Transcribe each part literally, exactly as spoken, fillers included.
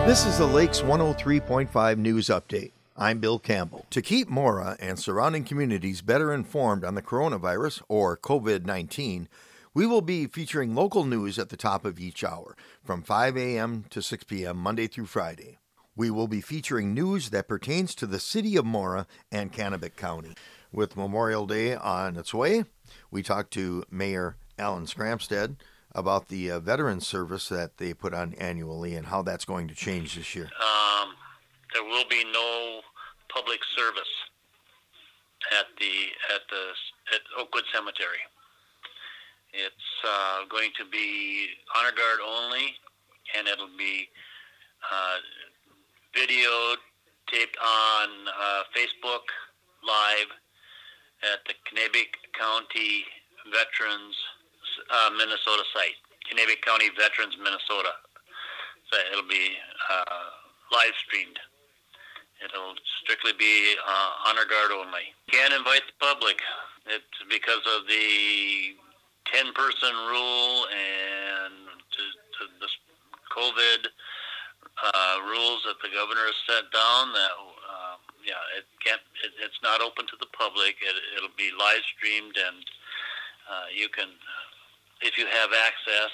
This is the Lakes one oh three point five News Update. I'm Bill Campbell. To keep Mora and surrounding communities better informed on the coronavirus, or covid nineteen, we will be featuring local news at the top of each hour, from five a.m. to six p.m. Monday through Friday. We will be featuring news that pertains to the city of Mora and Kennebec County. With Memorial Day on its way, we talked to Mayor Alan Skramstad about the uh, veterans service that they put on annually and how that's going to change this year. Um, there will be no public service at the at the at Oakwood Cemetery. It's uh, going to be honor guard only, and it'll be uh, videoed, taped on uh, Facebook Live at the Kennebec County Veterans uh, Minnesota site, Kennebec County Veterans Minnesota. So it'll be uh, live streamed. It'll strictly be uh, honor guard only. Can't invite the public. It's because of the ten-person rule and to, to the COVID uh, rules that the governor has set down. That uh, yeah, it can't. It, it's not open to the public. It, it'll be live streamed, and uh, you can, if you have access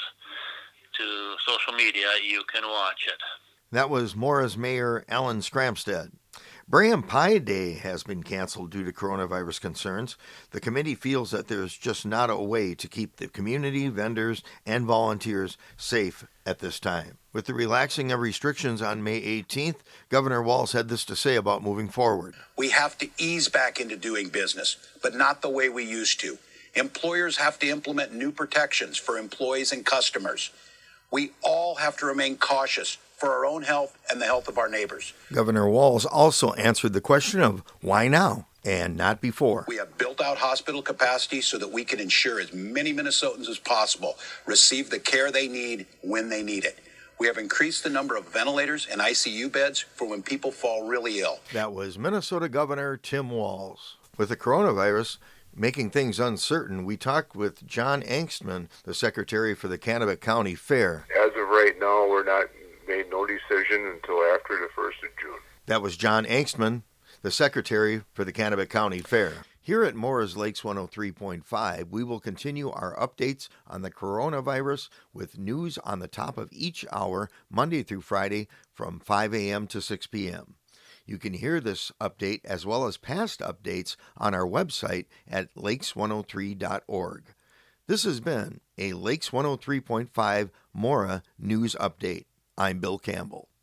to social media, you can watch it. That was Mora's Mayor Alan Skramstad. Braham Pie Day has been canceled due to coronavirus concerns. The committee feels that there's just not a way to keep the community, vendors, and volunteers safe at this time. With the relaxing of restrictions on May eighteenth, Governor Walz had this to say about moving forward. We have to ease back into doing business, but not the way we used to. Employers have to implement new protections for employees and customers. We all have to remain cautious for our own health and the health of our neighbors. Governor Walz also answered the question of why now and not before. We have built out hospital capacity so that we can ensure as many Minnesotans as possible receive the care they need when they need it. We have increased the number of ventilators and I C U beds for when people fall really ill. That was Minnesota Governor Tim Walz. With the coronavirus making things uncertain, we talked with John Angstman, the secretary for the Kennebec County Fair. As of right now, we're not made no decision until after the first of June. That was John Angstman, the secretary for the Kennebec County Fair. Here at Mora's Lakes one oh three point five, we will continue our updates on the coronavirus with news on the top of each hour, Monday through Friday, from five a.m. to six p.m. You can hear this update as well as past updates on our website at lakes one oh three dot org. This has been a Lakes one oh three point five Mora News Update. I'm Bill Campbell.